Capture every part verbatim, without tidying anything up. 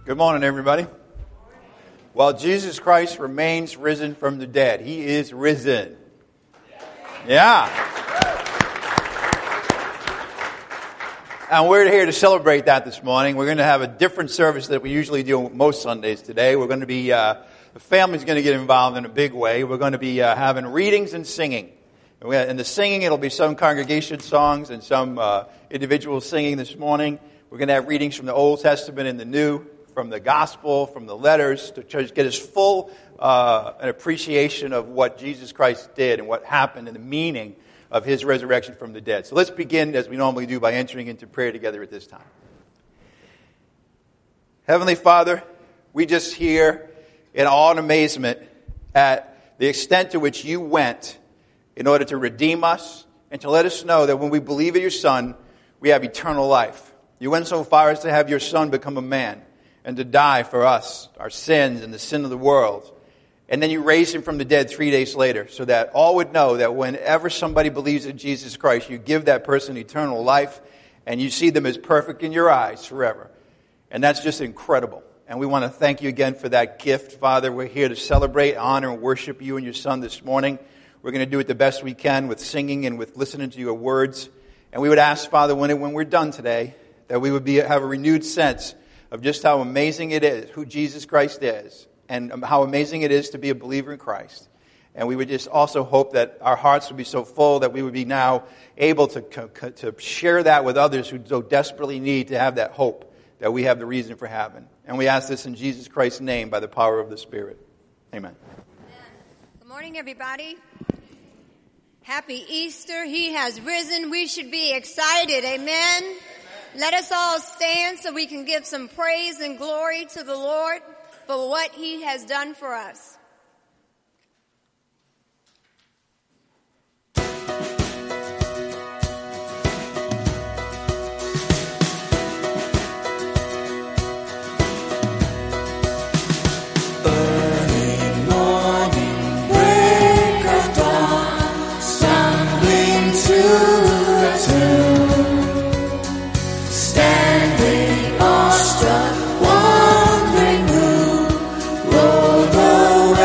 Good morning, everybody. Well, Jesus Christ remains risen from the dead. He is risen. Yeah. And we're here to celebrate that this morning. We're going to have a different service that we usually do most Sundays today. We're going to be, uh, the family's going to get involved in a big way. We're going to be uh, having readings and singing. And we- in the singing, it'll be some congregation songs and some uh, individual singing this morning. We're going to have readings from the Old Testament and the New, from the Gospel, from the letters, to try to get us full uh, an appreciation of what Jesus Christ did and what happened and the meaning of His resurrection from the dead. So let's begin, as we normally do, by entering into prayer together at this time. Heavenly Father, we just hear in awe and amazement at the extent to which You went in order to redeem us and to let us know that when we believe in Your Son, we have eternal life. You went so far as to have Your Son become a man and to die for us, our sins, and the sin of the world. And then You raised Him from the dead three days later so that all would know that whenever somebody believes in Jesus Christ, You give that person eternal life and You see them as perfect in Your eyes forever. And that's just incredible. And we want to thank You again for that gift, Father. We're here to celebrate, honor, and worship You and Your Son this morning. We're going to do it the best we can with singing and with listening to Your words. And we would ask, Father, when, it, when we're done today, that we would be have a renewed sense of just how amazing it is, who Jesus Christ is, and how amazing it is to be a believer in Christ. And we would just also hope that our hearts would be so full that we would be now able to, to share that with others who so desperately need to have that hope that we have the reason for having. And we ask this in Jesus Christ's name by the power of the Spirit. Amen. Good morning, everybody. Happy Easter. He has risen. We should be excited. Amen. Let us all stand so we can give some praise and glory to the Lord for what He has done for us. Wandering who, roll the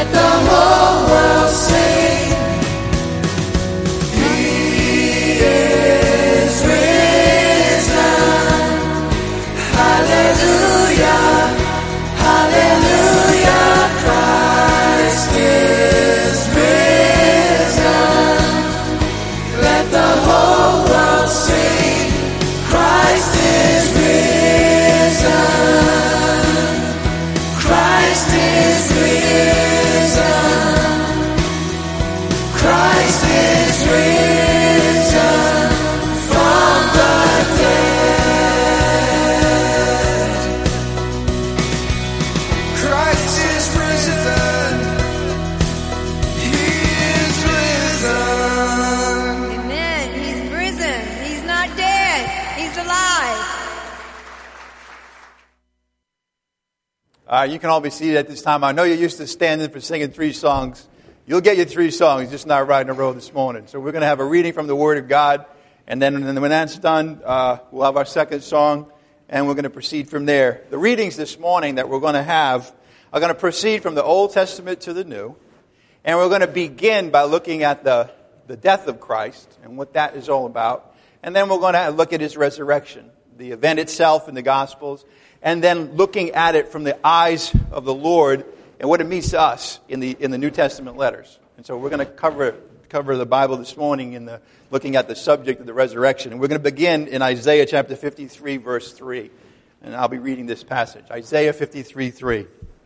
Uh, you can all be seated at this time. I know you're used to standing for singing three songs. You'll get your three songs, just not right in a row this morning. So we're going to have a reading from the Word of God, and then when that's done, uh, we'll have our second song, and we're going to proceed from there. The readings this morning that we're going to have are going to proceed from the Old Testament to the New, and we're going to begin by looking at the, the death of Christ and what that is all about, and then we're going to look at His resurrection, the event itself in the Gospels, and then looking at it from the eyes of the Lord and what it means to us in the in the New Testament letters. And so we're going to cover cover the Bible this morning in the looking at the subject of the resurrection. And we're going to begin in Isaiah chapter fifty-three, verse three. And I'll be reading this passage. Isaiah fifty-three, three.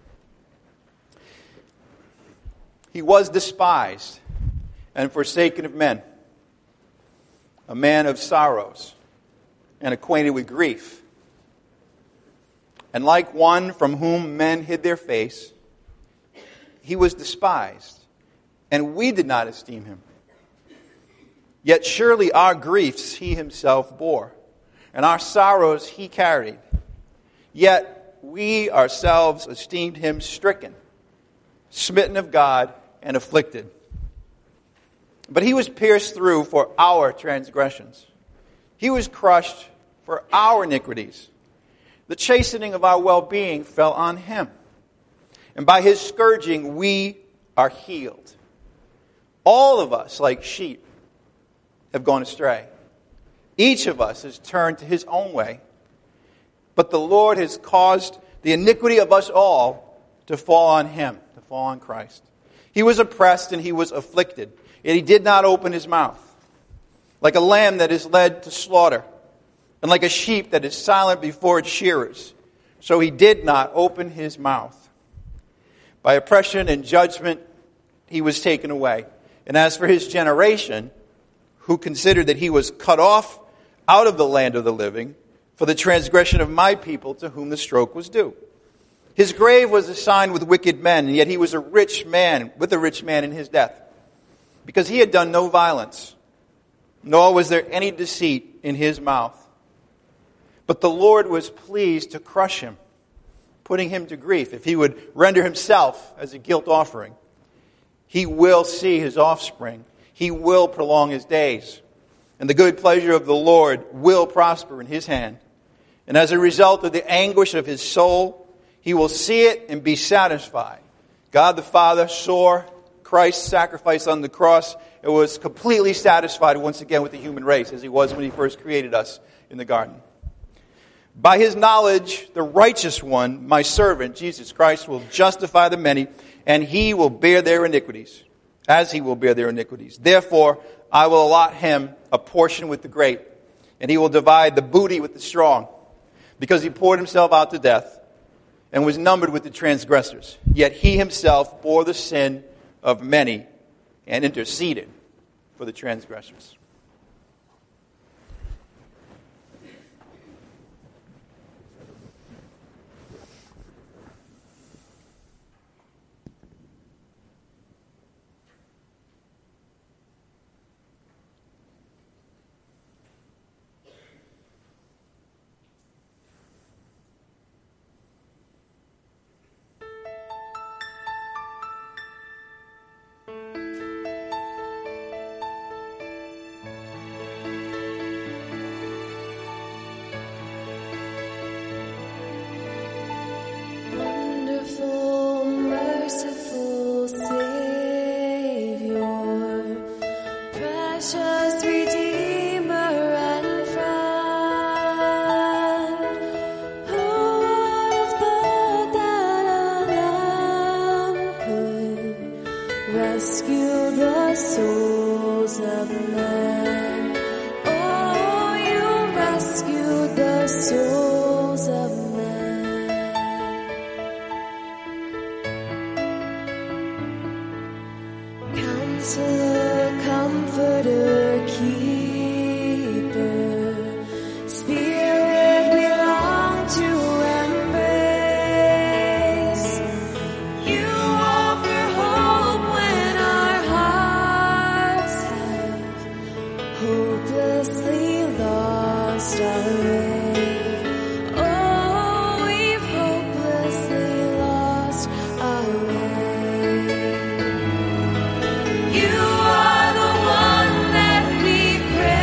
He was despised and forsaken of men, a man of sorrows and acquainted with grief. And like one from whom men hid their face, He was despised, and we did not esteem Him. Yet surely our griefs He Himself bore, and our sorrows He carried. Yet we ourselves esteemed Him stricken, smitten of God, and afflicted. But He was pierced through for our transgressions. He was crushed for our iniquities. The chastening of our well-being fell on Him. And by His scourging, we are healed. All of us, like sheep, have gone astray. Each of us has turned to his own way. But the Lord has caused the iniquity of us all to fall on Him, to fall on Christ. He was oppressed and He was afflicted, yet He did not open His mouth. Like a lamb that is led to slaughter, and like a sheep that is silent before its shearers, so He did not open His mouth. By oppression and judgment He was taken away. And as for His generation, who considered that He was cut off out of the land of the living, for the transgression of my people to whom the stroke was due. His grave was assigned with wicked men, and yet He was a rich man, with a rich man in His death, because He had done no violence, nor was there any deceit in His mouth. But the Lord was pleased to crush Him, putting Him to grief. If He would render Himself as a guilt offering, He will see His offspring. He will prolong His days. And the good pleasure of the Lord will prosper in His hand. And as a result of the anguish of His soul, He will see it and be satisfied. God the Father saw Christ's sacrifice on the cross. It was completely satisfied once again with the human race, as He was when He first created us in the garden. By His knowledge, the righteous one, my servant, Jesus Christ, will justify the many, and He will bear their iniquities, as He will bear their iniquities. Therefore, I will allot Him a portion with the great, and He will divide the booty with the strong, because He poured Himself out to death, and was numbered with the transgressors. Yet He Himself bore the sin of many, and interceded for the transgressors. rescue the souls of men. Oh, you rescue the souls of men. Counselor, comforter, keeper, Spirit we long to embrace. You offer hope when our hearts have hopelessly lost our way. Oh, we've hopelessly lost our way. You are the one that we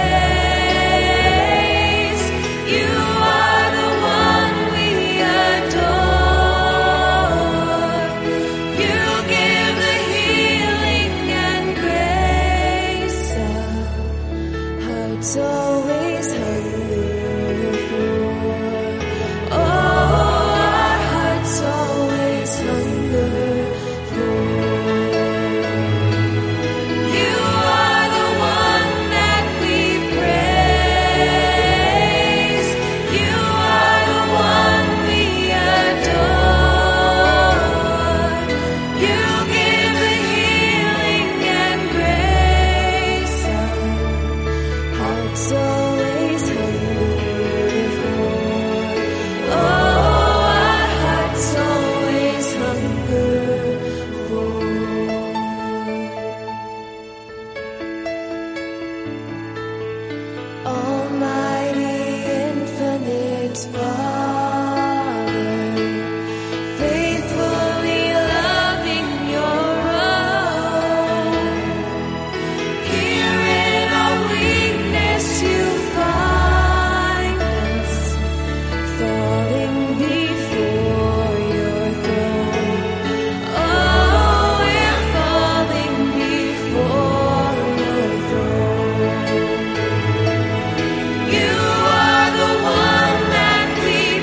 praise. You are the one we adore. You give the healing and grace our hearts always hunger for. Oh, our hearts always hunger for. You are the one that we praise. You are the one we adore. You give the healing and grace our hearts always hunger for. Oh, our hearts always hunger for. Almighty, infinite Father, faithfully loving your own. Here in our weakness you find us, falling before your throne. Oh, we're falling before your throne. You are the one that we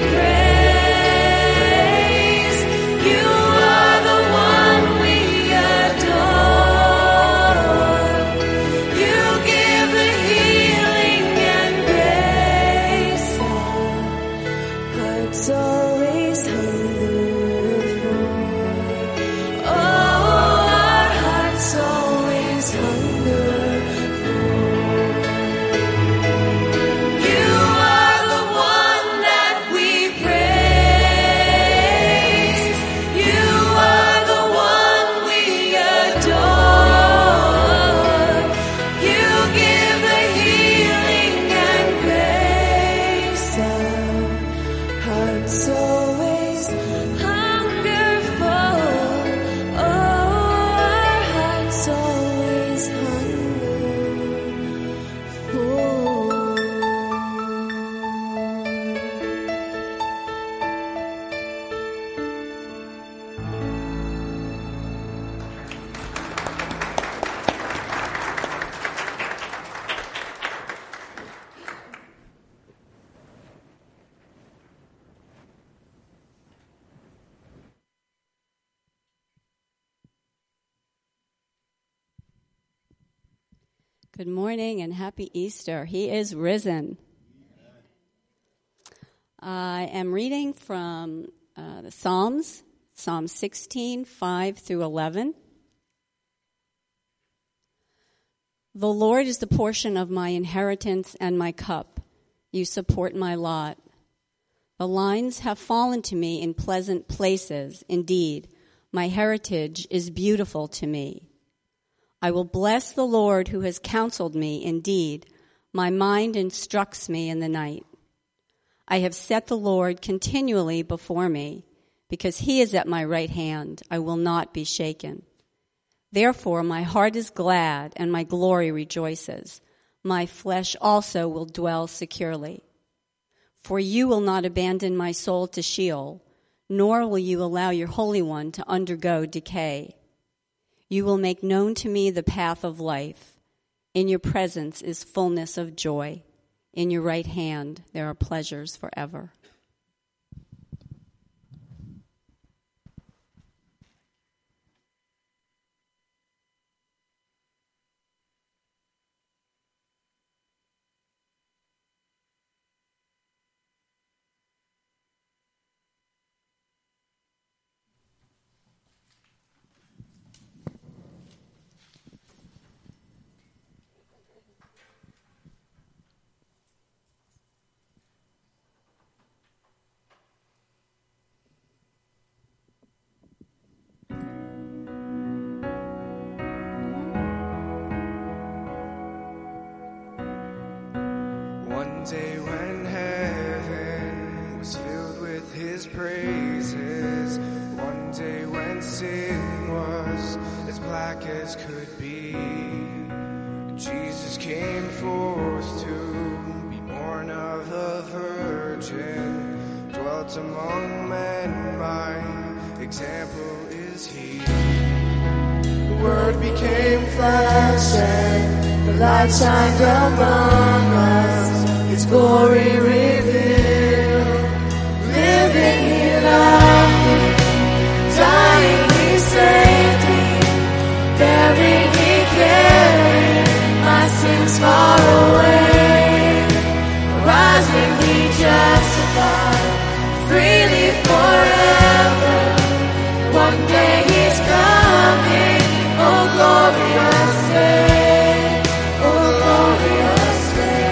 praise. You are the one we adore. You give the healing and grace our hearts always hunger for. Oh, our hearts always hunger for. You are the one that we praise. You are the one we adore. You give the healing and grace our hearts always hunger for. Oh, our hearts always hunger for. Good morning and happy Easter. He is risen. I am reading from uh, the Psalms, Psalm sixteen, five through eleven. The Lord is the portion of my inheritance and my cup. You support my lot. The lines have fallen to me in pleasant places. Indeed, my heritage is beautiful to me. I will bless the Lord who has counseled me. Indeed, my mind instructs me in the night. I have set the Lord continually before me. Because he is at my right hand, I will not be shaken. Therefore, my heart is glad and my glory rejoices. My flesh also will dwell securely. For you will not abandon my soul to Sheol, nor will you allow your Holy One to undergo decay. You will make known to me the path of life. In your presence is fullness of joy. In your right hand there are pleasures forever. black as could be. Jesus came forth to be born of a virgin, dwelt among men, my example is he. The Word became flesh and the light shined among us, His glory revealed. Living He loved me, dying He saved me, buried He carried my sins far away, rising He justified freely forever. One day He's coming, oh glorious day, oh glorious day.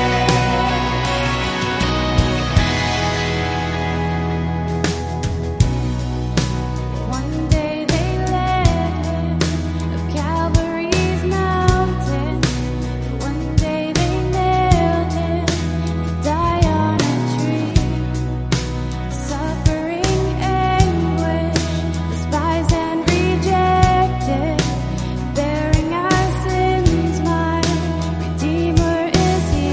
One day they led him up Calvary's mountain. One day they nailed him to die on a tree. Suffering anguish, despised and rejected, bearing our sins, my Redeemer is He.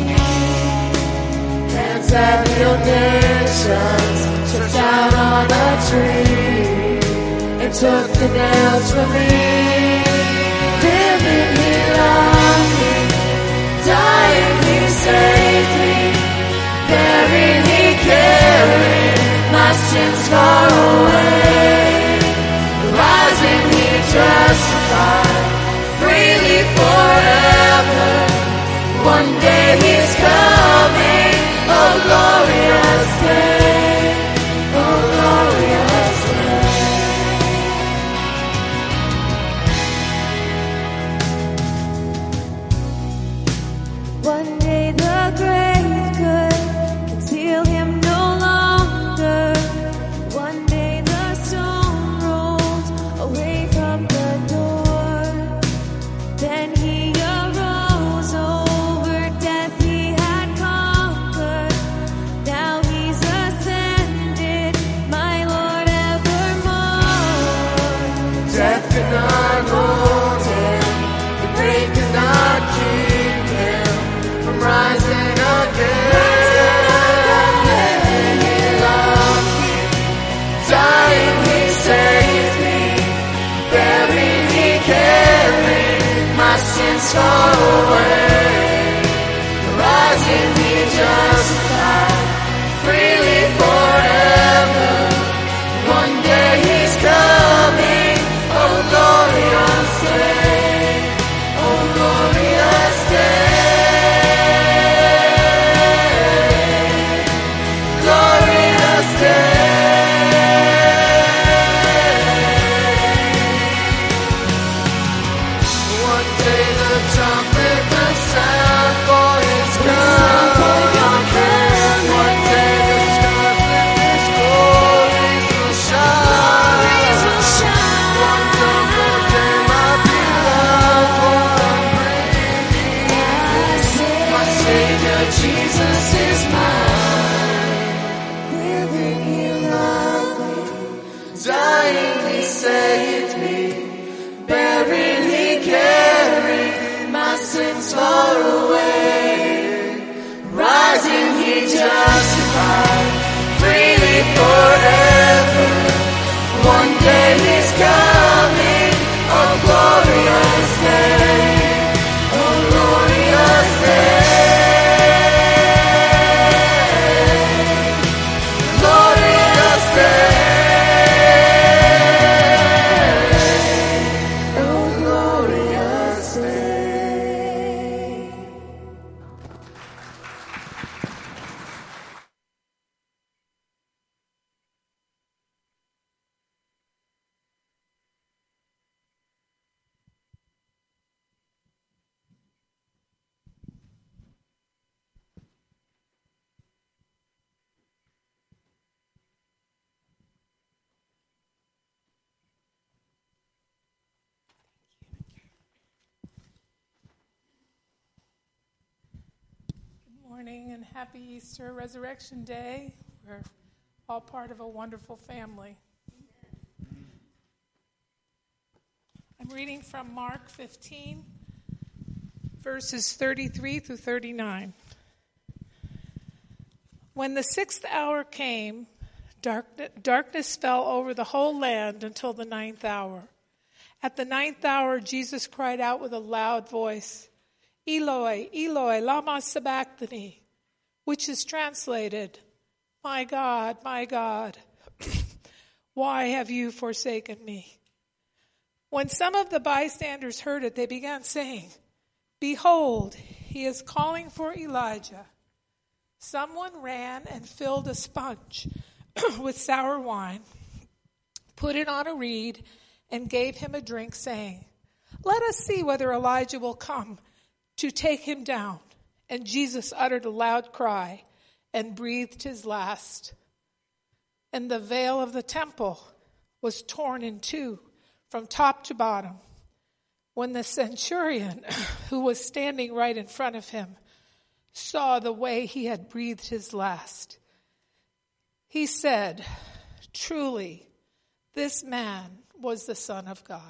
Hands that healed nations, stretched out on a tree, and took the nails from me. Living He loved me, dying He saved me, buried He carried my sins far away, rising He justified freely forever. One day He's coming, oh glorious day, oh glorious day. One day the grave could conceal Him no longer. One day the stone rolled away from the door. Then He arose, over death He had conquered. Now He's ascended, my Lord evermore. Death could not hold Him, the grave could not keep Him from rising again. Living He loved me, dying He saved me, buried He carried my sins far away, rising He justified freely forever. One day He's coming, oh glorious day, oh glorious day, glorious day. One day the trumpet will sound for His coming. One day the stars with His glories will shine. One double day my beloved one breathe. My Savior Jesus is mine. Living He loved me, dying He saved me, buried He carried my sins far away, rising He justified freely forever. One day He's coming, oh glorious day, oh glorious day, glorious day, oh glorious day. Morning and happy Easter Resurrection Day. We're all part of a wonderful family. I'm reading from Mark fifteen, verses thirty-three through thirty-nine. When the sixth hour came, dark, darkness fell over the whole land until the ninth hour. At the ninth hour, Jesus cried out with a loud voice, Eloi, Eloi, lama sabachthani, which is translated, My God, my God, why have you forsaken me? When some of the bystanders heard it, they began saying, Behold, he is calling for Elijah. Someone ran and filled a sponge with sour wine, put it on a reed, and gave him a drink, saying, Let us see whether Elijah will come to take him down. And Jesus uttered a loud cry and breathed his last. And the veil of the temple was torn in two from top to bottom. When the centurion, who was standing right in front of him, saw the way he had breathed his last, he said, Truly, this man was the Son of God.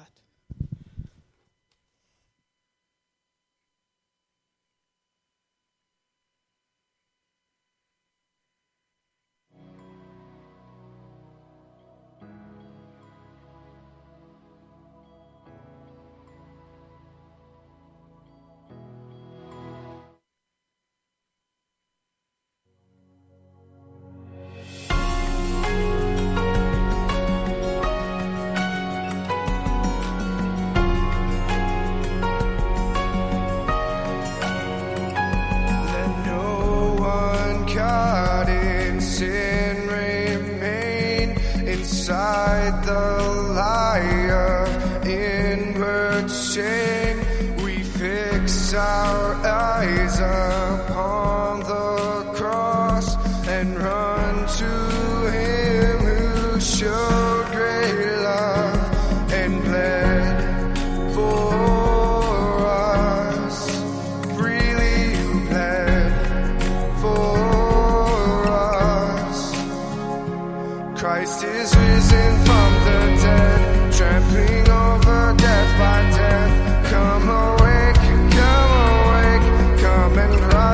Inside the lie of inward shame, we fix our eyes upon the cross and run to him who showed great love and bled for us. Freely bled for us. Christ is risen from the dead, trampling over death by death. Come awake, come awake, come and rise.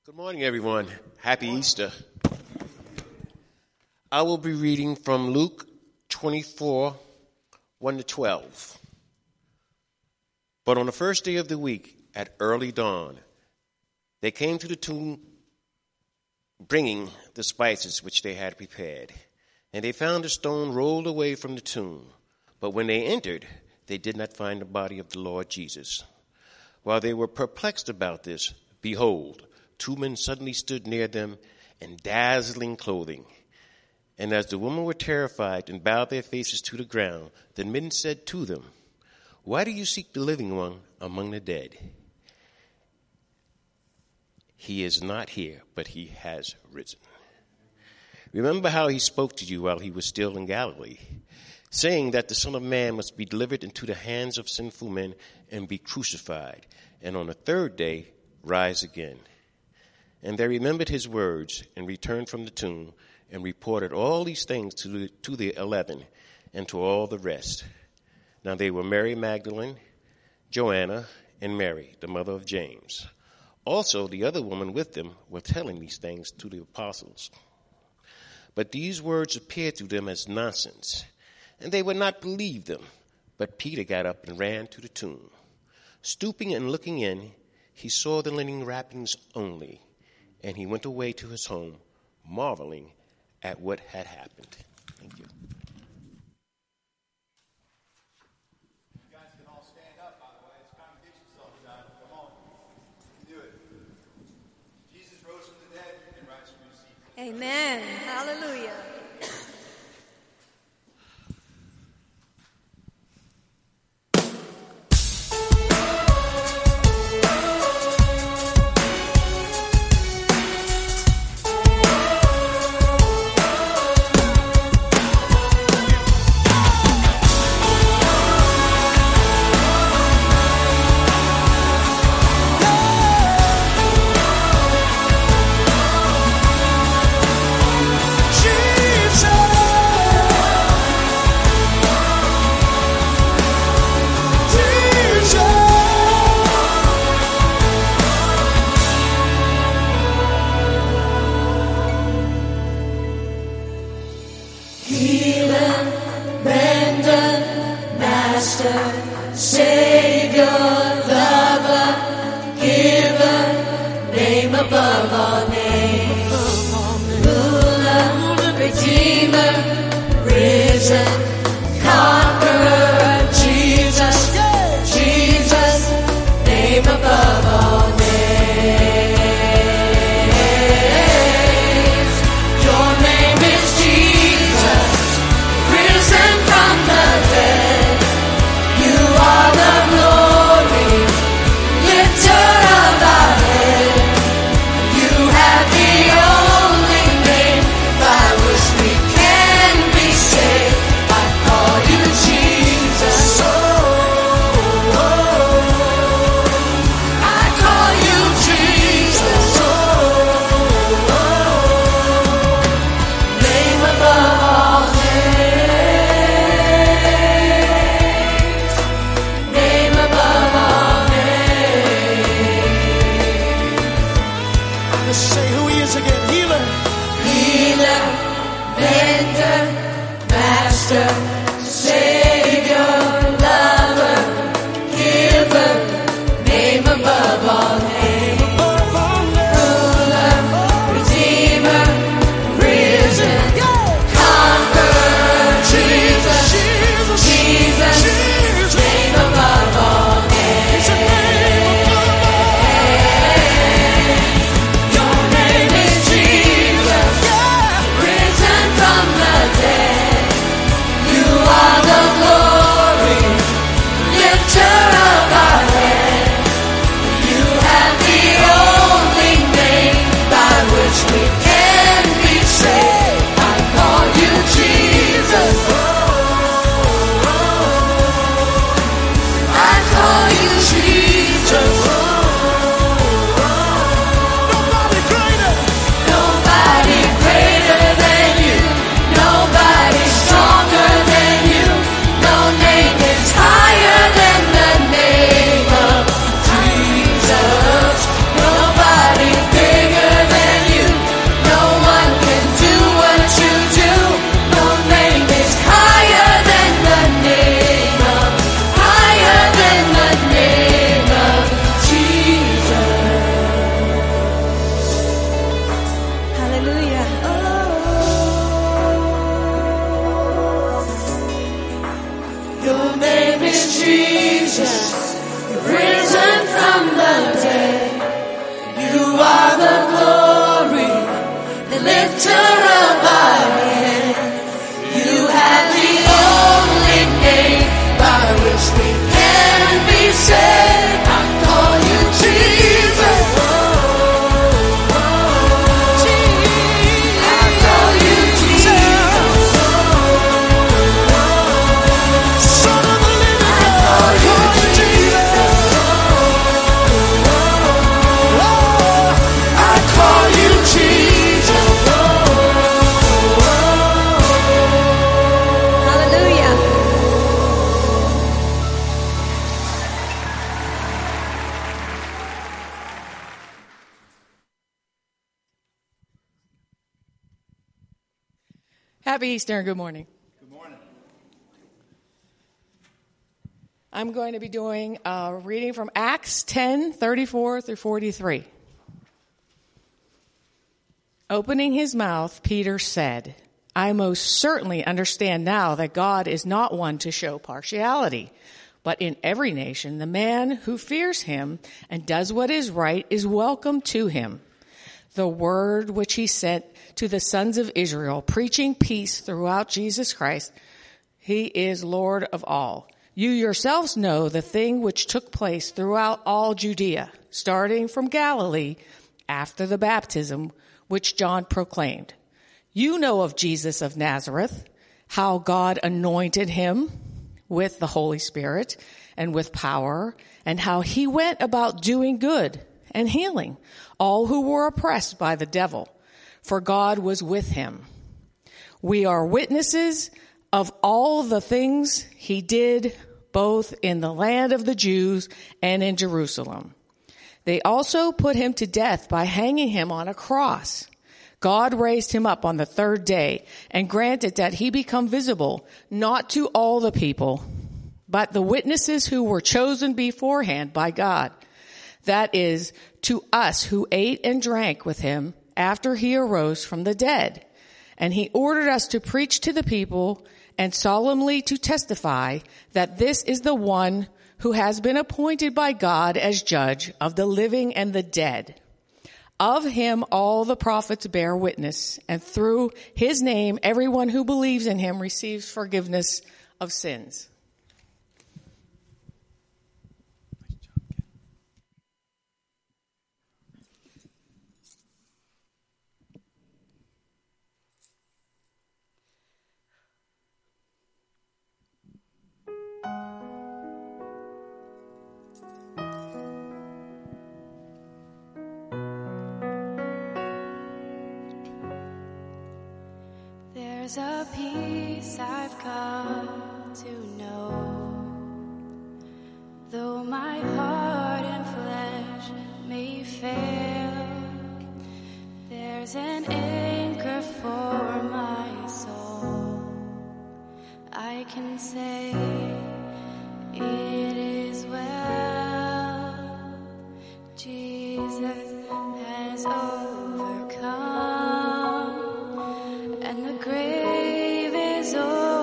Good morning, everyone. Happy Easter. I will be reading from Luke twenty-four, one to twelve. But on the first day of the week, at early dawn, they came to the tomb bringing the spices which they had prepared. And they found a stone rolled away from the tomb. But when they entered, they did not find the body of the Lord Jesus. While they were perplexed about this, behold, two men suddenly stood near them in dazzling clothing. And as the women were terrified and bowed their faces to the ground, the men said to them, "Why do you seek the living one among the dead? He is not here, but he has risen. Remember how he spoke to you while he was still in Galilee, saying that the Son of Man must be delivered into the hands of sinful men and be crucified, and on the third day rise again." And they remembered his words and returned from the tomb and reported all these things to the, to the eleven and to all the rest. Now they were Mary Magdalene, Joanna, and Mary, the mother of James. Also the other woman with them were telling these things to the apostles. But these words appeared to them as nonsense, and they would not believe them. But Peter got up and ran to the tomb. Stooping and looking in, he saw the linen wrappings only, and he went away to his home, marveling at what had happened. Thank you. You guys can all stand up, by the way. It's congregation time. Come on. You can do it. Jesus rose from the dead. You can rise from your seat. Amen. Hallelujah. You have center of my head. You have the only name by which we can be saved. I call you Jesus. I call you Jesus. Son of the living God. I call you Jesus. I call you Jesus. Hallelujah. Happy Easter and good morning. Good morning. I'm going to be doing a reading from Acts ten, thirty-four through forty-three. Opening his mouth, Peter said, I most certainly understand now that God is not one to show partiality, but in every nation the man who fears him and does what is right is welcome to him. The word which he sent to the sons of Israel, preaching peace throughout Jesus Christ, he is Lord of all. You yourselves know the thing which took place throughout all Judea, starting from Galilee after the baptism which John proclaimed. You know of Jesus of Nazareth, how God anointed him with the Holy Spirit and with power, and how he went about doing good and healing all who were oppressed by the devil, for God was with him. We are witnesses of all the things he did, both in the land of the Jews and in Jerusalem. They also put him to death by hanging him on a cross. God raised him up on the third day and granted that he become visible, not to all the people, but the witnesses who were chosen beforehand by God. That is, to us who ate and drank with him after he arose from the dead. And he ordered us to preach to the people and solemnly to testify that this is the one who has been appointed by God as judge of the living and the dead. Of him all the prophets bear witness, and through his name everyone who believes in him receives forgiveness of sins. There's a peace I've come to know, though my heart and flesh may fail. There's an anchor for my soul. I can say it is well. Jesus has overcome. And the grave is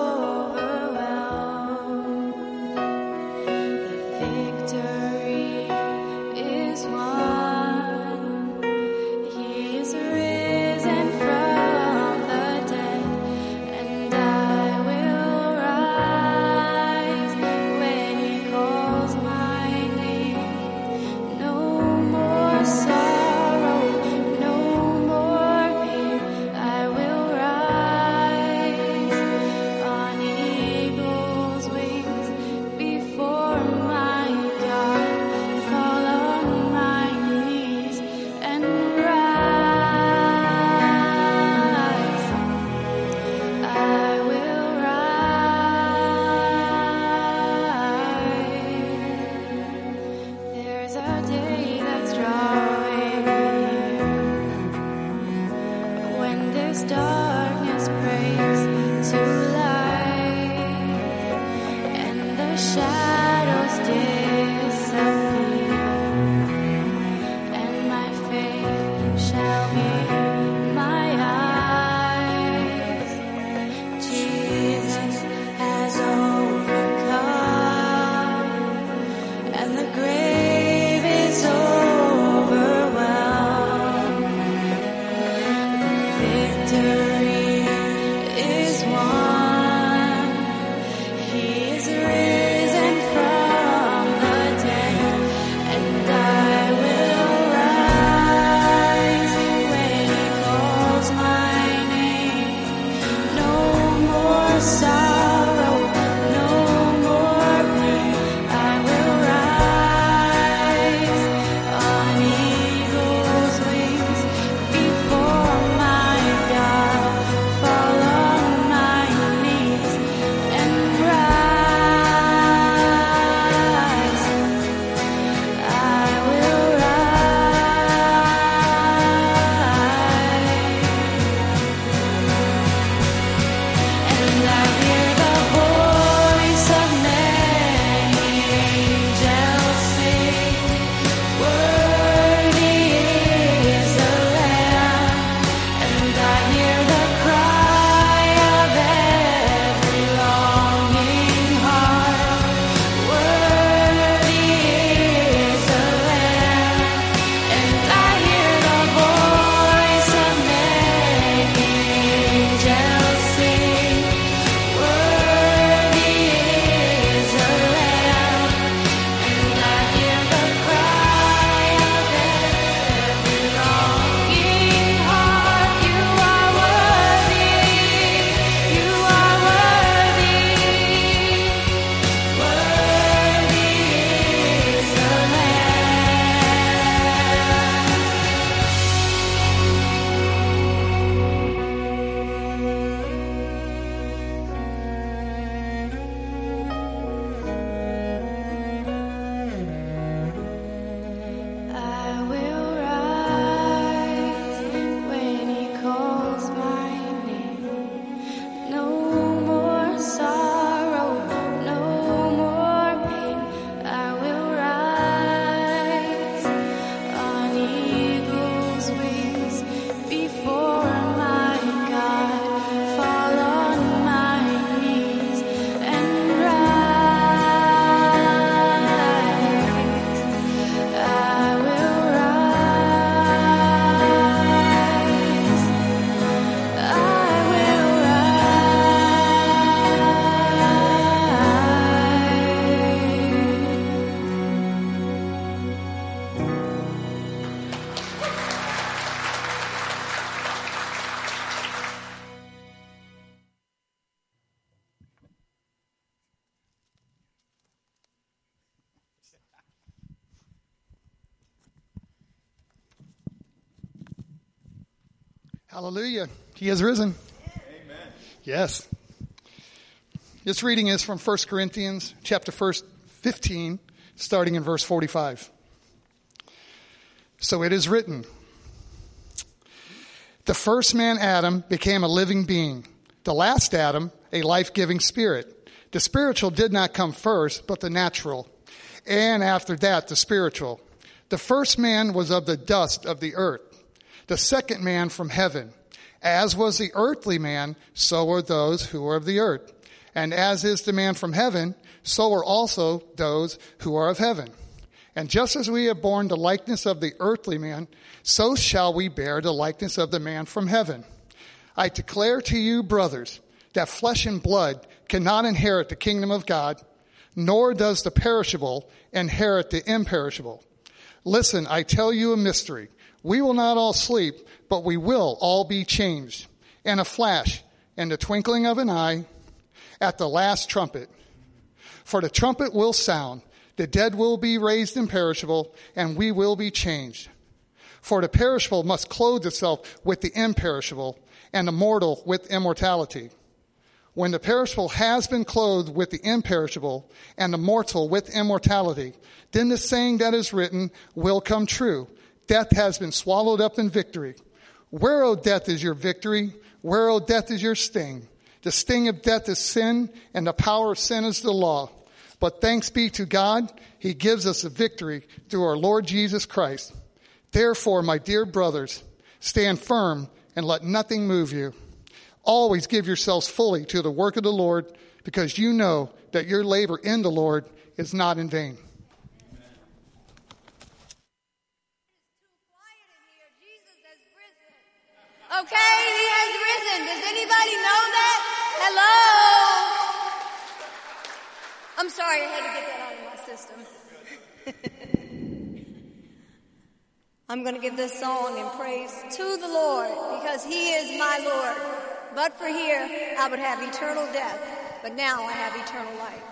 overwhelmed. The victory is won. He is risen from the dead, and I will rise when he calls my name. No more sorrow, no more pain. I will rise on eagle's wings before my God, fall on my knees and rise. I will rise. There's a day that's drawing near, when this darkness breaks to light, and the shadows disappear, and my faith shall be my eyes. Jesus has overcome, and the grave is overwhelmed. The Hallelujah. He has risen. Amen. Yes. This reading is from First Corinthians chapter fifteen, starting in verse forty-five. So it is written, the first man, Adam, became a living being. The last Adam, a life-giving spirit. The spiritual did not come first, but the natural. And after that, the spiritual. The first man was of the dust of the earth. The second man from heaven. As was the earthly man, so are those who are of the earth. And as is the man from heaven, so are also those who are of heaven. And just as we have borne the likeness of the earthly man, so shall we bear the likeness of the man from heaven. I declare to you, brothers, that flesh and blood cannot inherit the kingdom of God, nor does the perishable inherit the imperishable. Listen, I tell you a mystery. We will not all sleep, but we will all be changed. In a flash, in the twinkling of an eye, at the last trumpet. For the trumpet will sound, the dead will be raised imperishable, and we will be changed. For the perishable must clothe itself with the imperishable, and the mortal with immortality. When the perishable has been clothed with the imperishable, and the mortal with immortality, then the saying that is written will come true. Death has been swallowed up in victory. Where, O death, is your victory? Where, O death, is your sting? The sting of death is sin, and the power of sin is the law. But thanks be to God, he gives us a victory through our Lord Jesus Christ. Therefore, my dear brothers, stand firm and let nothing move you. Always give yourselves fully to the work of the Lord, because you know that your labor in the Lord is not in vain. Okay, he has risen. Does anybody know that? Hello? I'm sorry, I had to get that out of my system. I'm going to give this song in praise to the Lord because he is my Lord. But for here, I would have eternal death. But now I have eternal life.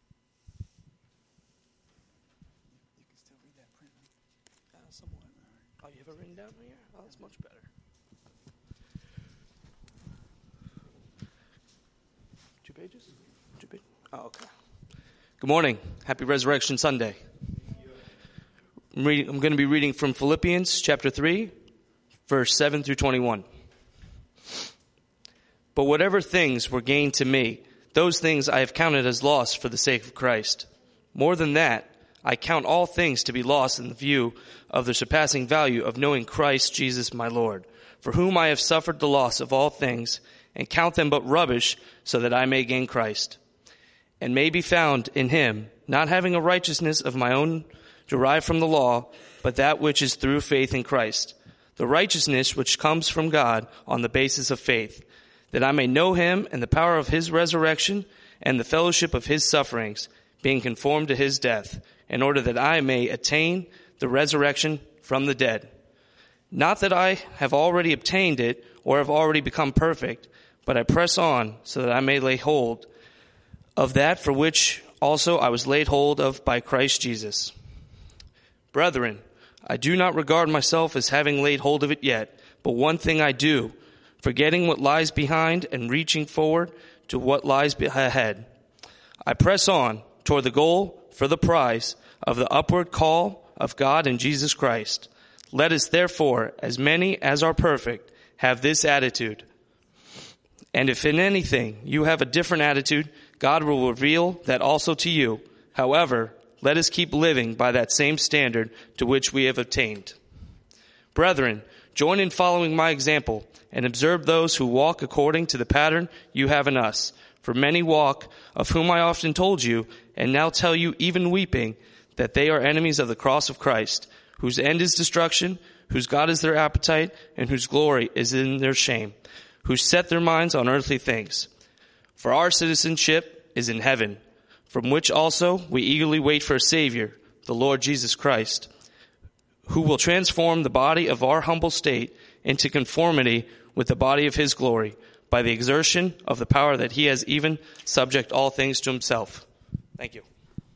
Somewhat. Oh, you have it written down here? Oh, that's much better. Two pages? Two pages? Oh, okay. Good morning. Happy Resurrection Sunday. I'm, reading, I'm going to be reading from Philippians chapter three, verse seven through twenty-one. But whatever things were gained to me, those things I have counted as loss for the sake of Christ. More than that, I count all things to be lost in the view of the surpassing value of knowing Christ Jesus my Lord, for whom I have suffered the loss of all things, and count them but rubbish, so that I may gain Christ, and may be found in him, not having a righteousness of my own derived from the law, but that which is through faith in Christ, the righteousness which comes from God on the basis of faith, that I may know him and the power of his resurrection and the fellowship of his sufferings, being conformed to his death, in order that I may attain the resurrection from the dead. Not that I have already obtained it or have already become perfect, but I press on so that I may lay hold of that for which also I was laid hold of by Christ Jesus. Brethren, I do not regard myself as having laid hold of it yet, but one thing I do, forgetting what lies behind and reaching forward to what lies ahead. I press on toward the goal for the prize of the upward call of God in Jesus Christ. Let us therefore, as many as are perfect, have this attitude. And if in anything you have a different attitude, God will reveal that also to you. However, let us keep living by that same standard to which we have attained. Brethren, join in following my example, and observe those who walk according to the pattern you have in us. For many walk, of whom I often told you, and now tell you even weeping, that they are enemies of the cross of Christ, whose end is destruction, whose God is their appetite, and whose glory is in their shame, who set their minds on earthly things. For our citizenship is in heaven, from which also we eagerly wait for a Savior, the Lord Jesus Christ, who will transform the body of our humble state into conformity with the body of his glory, by the exertion of the power that he has even subject all things to himself. Thank you.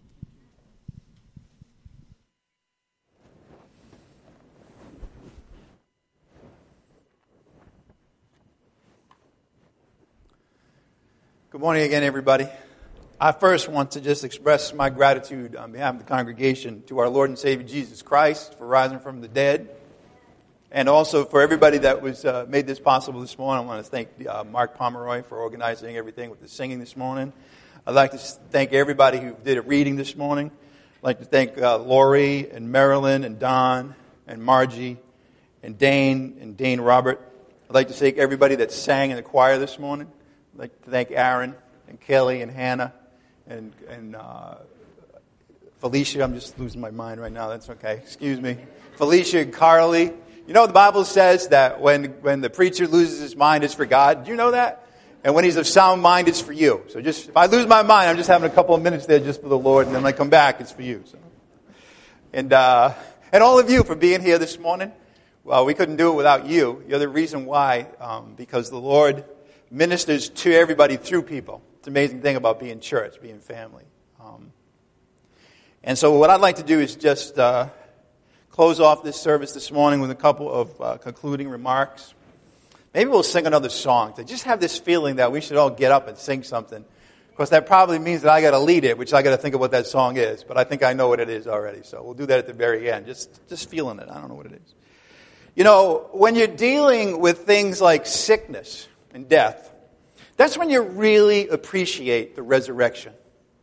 Good morning again, everybody. I first want to just express my gratitude on behalf of the congregation to our Lord and Savior Jesus Christ for rising from the dead. And also for everybody that was uh, made this possible this morning. I want to thank uh, Mark Pomeroy for organizing everything with the singing this morning. I'd like to thank everybody who did a reading this morning. I'd like to thank uh, Lori and Marilyn and Don and Margie and Dane and Dane Robert. I'd like to thank everybody that sang in the choir this morning. I'd like to thank Aaron and Kelly and Hannah and, and uh, Felicia. I'm just losing my mind right now. That's okay. Excuse me. Felicia and Carly. You know, the Bible says that when, when the preacher loses his mind, it's for God. Do you know that? And when he's of sound mind, it's for you. So just, if I lose my mind, I'm just having a couple of minutes there just for the Lord, and then when I come back, it's for you. So. And, uh, and all of you for being here this morning. Well, we couldn't do it without you. You're the reason why, um, because the Lord ministers to everybody through people. It's an amazing thing about being church, being family. Um, and so what I'd like to do is just, uh, close off this service this morning with a couple of uh, concluding remarks. Maybe we'll sing another song. To just have this feeling that we should all get up and sing something. Of course, that probably means that I got to lead it, which I got to think of what that song is. But I think I know what it is already. So we'll do that at the very end. Just, just feeling it. I don't know what it is. You know, when you're dealing with things like sickness and death, that's when you really appreciate the resurrection.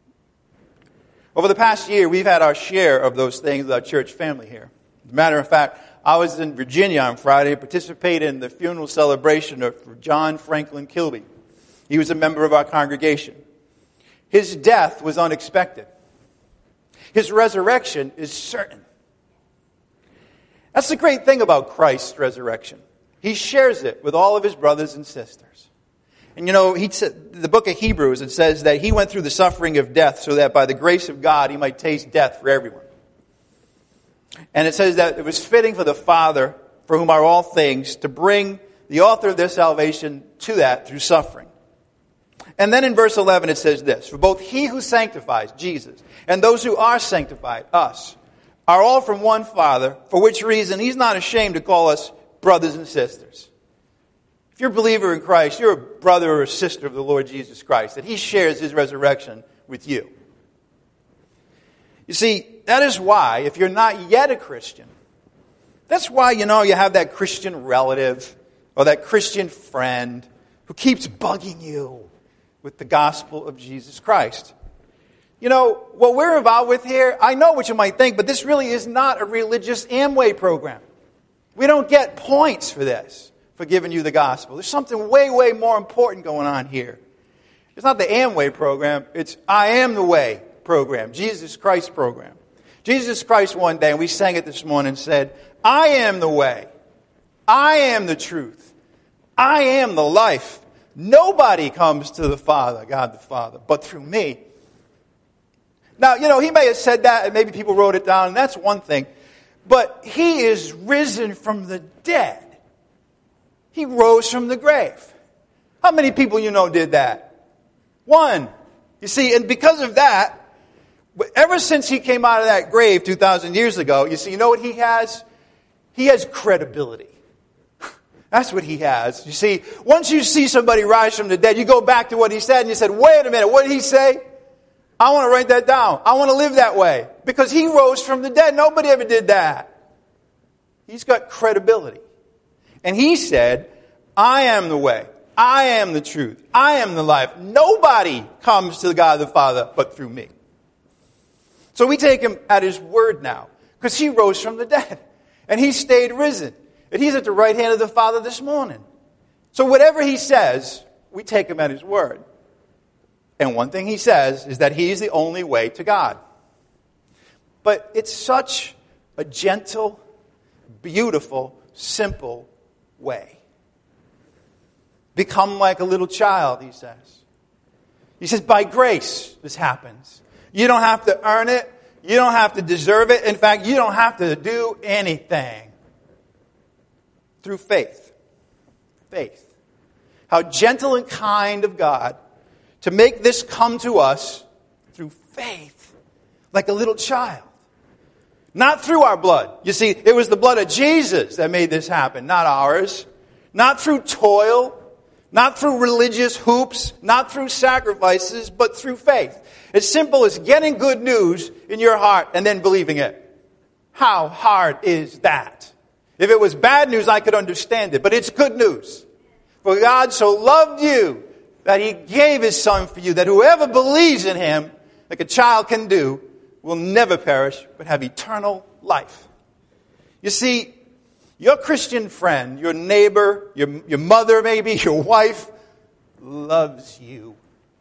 Over the past year, we've had our share of those things with our church family here. As a matter of fact, I was in Virginia on Friday to participate in the funeral celebration of John Franklin Kilby. He was a member of our congregation. His death was unexpected. His resurrection is certain. That's the great thing about Christ's resurrection. He shares it with all of his brothers and sisters. And you know, he said, the book of Hebrews, it says that he went through the suffering of death so that by the grace of God he might taste death for everyone. And it says that it was fitting for the Father, for whom are all things, to bring the author of their salvation to that through suffering. And then in verse eleven it says this, for both he who sanctifies, Jesus, and those who are sanctified, us, are all from one Father, for which reason he's not ashamed to call us brothers and sisters. If you're a believer in Christ, you're a brother or a sister of the Lord Jesus Christ, that he shares his resurrection with you. You see, that is why, if you're not yet a Christian, that's why, you know, you have that Christian relative or that Christian friend who keeps bugging you with the gospel of Jesus Christ. You know, what we're involved with here, I know what you might think, but this really is not a religious Amway program. We don't get points for this, for giving you the gospel. There's something way, way more important going on here. It's not the Amway program, it's I Am the Way program, Jesus Christ program. Jesus Christ one day, and we sang it this morning, said, I am the way, I am the truth, I am the life. Nobody comes to the Father, God the Father, but through me. Now, you know, he may have said that, and maybe people wrote it down, and that's one thing. But he is risen from the dead. He rose from the grave. How many people you know did that? One. You see, and because of that, ever since he came out of that grave two thousand years ago, you see, you know what he has? He has credibility. That's what he has. You see, once you see somebody rise from the dead, you go back to what he said, and you said, wait a minute, what did he say? I want to write that down. I want to live that way. Because he rose from the dead. Nobody ever did that. He's got credibility. And he said, I am the way. I am the truth. I am the life. Nobody comes to God the Father but through me. So we take him at his word now. Because he rose from the dead. And he stayed risen. And he's at the right hand of the Father this morning. So whatever he says, we take him at his word. And one thing he says is that he is the only way to God. But it's such a gentle, beautiful, simple way. Become like a little child, he says. He says, by grace this happens. You don't have to earn it. You don't have to deserve it. In fact, you don't have to do anything. Through faith. Faith. How gentle and kind of God to make this come to us through faith, like a little child. Not through our blood. You see, it was the blood of Jesus that made this happen, not ours. Not through toil, not through religious hoops, not through sacrifices, but through faith. As simple as getting good news in your heart and then believing it. How hard is that? If it was bad news, I could understand it, but it's good news. For God so loved you that he gave his son for you, that whoever believes in him, like a child can do, will never perish, but have eternal life. You see, your Christian friend, your neighbor, your, your mother maybe, your wife, loves you.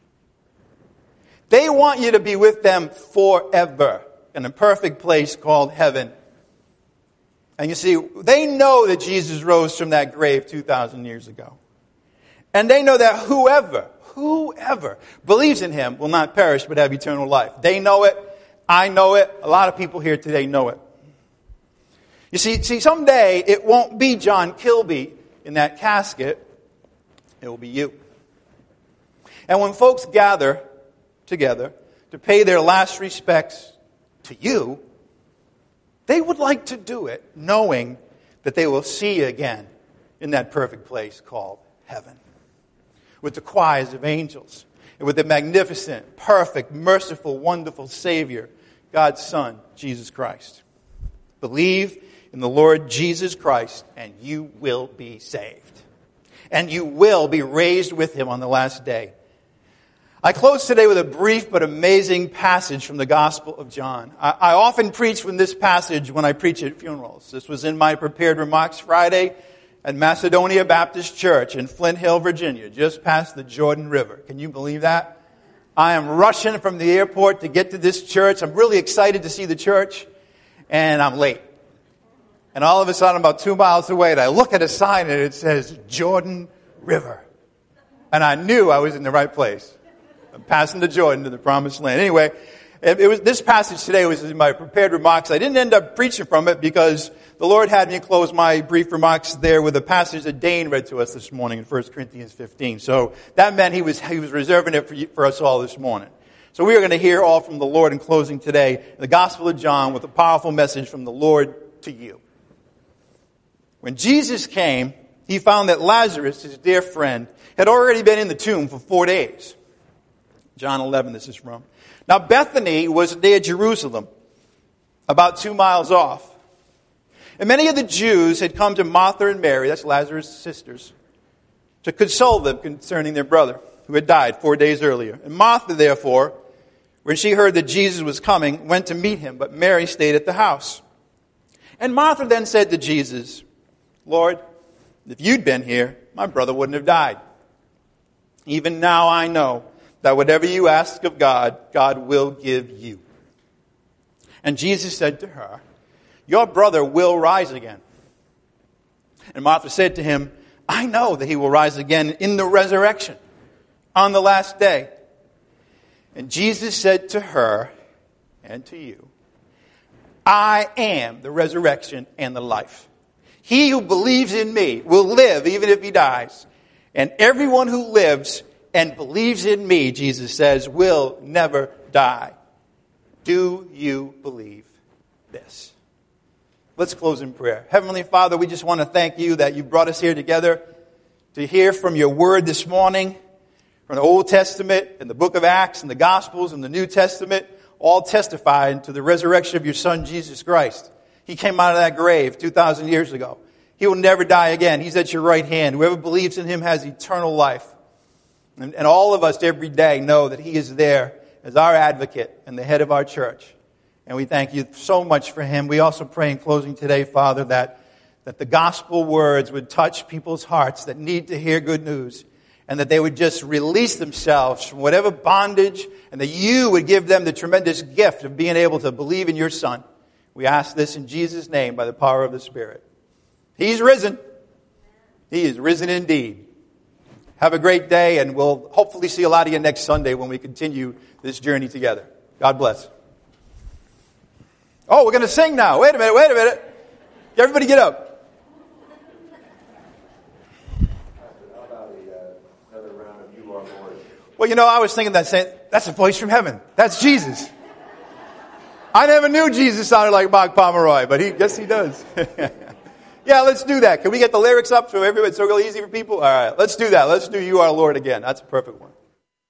They want you to be with them forever in a perfect place called heaven. And you see, they know that Jesus rose from that grave two thousand years ago. And they know that whoever, whoever believes in him will not perish but have eternal life. They know it. I know it. A lot of people here today know it. You see, see, someday it won't be John Kilby in that casket. It will be you. And when folks gather together to pay their last respects to you, they would like to do it knowing that they will see you again in that perfect place called heaven. With the choirs of angels, and with the magnificent, perfect, merciful, wonderful Savior, God's Son, Jesus Christ. Believe in the Lord Jesus Christ, and you will be saved. And you will be raised with him on the last day. I close today with a brief but amazing passage from the Gospel of John. I, I often preach from this passage when I preach at funerals. This was in my prepared remarks Friday at Macedonia Baptist Church in Flint Hill, Virginia, just past the Jordan River. Can you believe that? I am rushing from the airport to get to this church. I'm really excited to see the church, and I'm late. And all of a sudden, about two miles away, and I look at a sign, and it says Jordan River. And I knew I was in the right place. I'm passing the Jordan to the promised land. Anyway, it was this passage today was in my prepared remarks. I didn't end up preaching from it because the Lord had me close my brief remarks there with a passage that Dane read to us this morning in First Corinthians fifteen. So that meant he was he was reserving it for, you, for us all this morning. So we are going to hear all from the Lord in closing today, the Gospel of John, with a powerful message from the Lord to you. When Jesus came, he found that Lazarus, his dear friend, had already been in the tomb for four days. John eleven, this is from. Now Bethany was near Jerusalem, about two miles off. And many of the Jews had come to Martha and Mary, that's Lazarus' sisters, to console them concerning their brother, who had died four days earlier. And Martha, therefore, when she heard that Jesus was coming, went to meet him, but Mary stayed at the house. And Martha then said to Jesus, Lord, if you'd been here, my brother wouldn't have died. Even now I know that whatever you ask of God, God will give you. And Jesus said to her, your brother will rise again. And Martha said to him, I know that he will rise again in the resurrection on the last day. And Jesus said to her and to you, I am the resurrection and the life. He who believes in me will live even if he dies. And everyone who lives and believes in me, Jesus says, will never die. Do you believe this? Let's close in prayer. Heavenly Father, we just want to thank you that you brought us here together to hear from your word this morning, from the Old Testament and the book of Acts and the Gospels and the New Testament, all testifying to the resurrection of your Son, Jesus Christ. He came out of that grave two thousand years ago. He will never die again. He's at your right hand. Whoever believes in him has eternal life. And, and all of us every day know that he is there as our advocate and the head of our church. And we thank you so much for him. We also pray in closing today, Father, that, that the gospel words would touch people's hearts that need to hear good news, and that they would just release themselves from whatever bondage, and that you would give them the tremendous gift of being able to believe in your Son. We ask this in Jesus' name by the power of the Spirit. He's risen. He is risen indeed. Have a great day, and we'll hopefully see a lot of you next Sunday when we continue this journey together. God bless. Oh, we're going to sing now. Wait a minute, wait a minute. Everybody get up. Well, you know, I was thinking that, saying, that's a voice from heaven. That's Jesus. I never knew Jesus sounded like Mark Pomeroy, but he, yes, he does. Yeah, let's do that. Can we get the lyrics up so everybody, so real easy for people? All right, let's do that. Let's do You Are Lord again. That's a perfect one.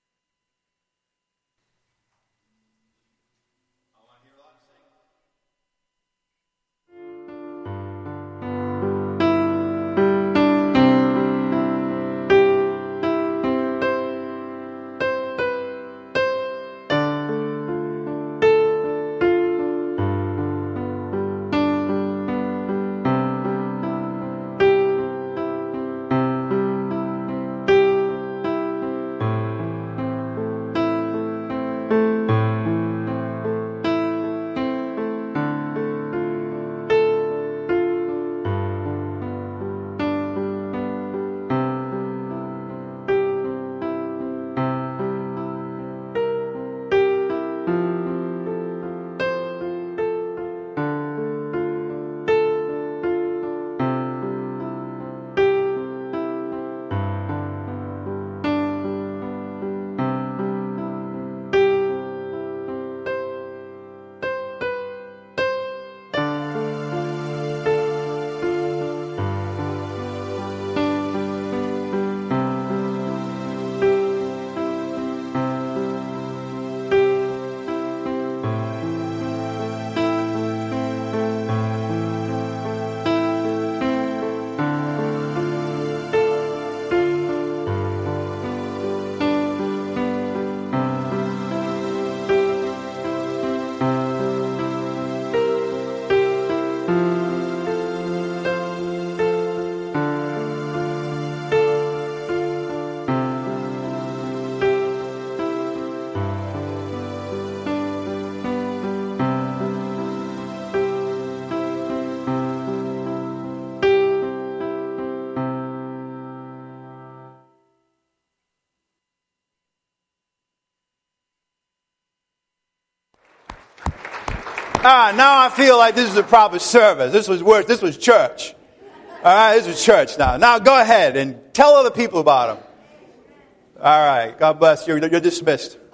Ah, now I feel like this is a proper service. This was worse. This was church. All right, this was church now. Now go ahead and tell other people about him. All right, God bless you. You're dismissed.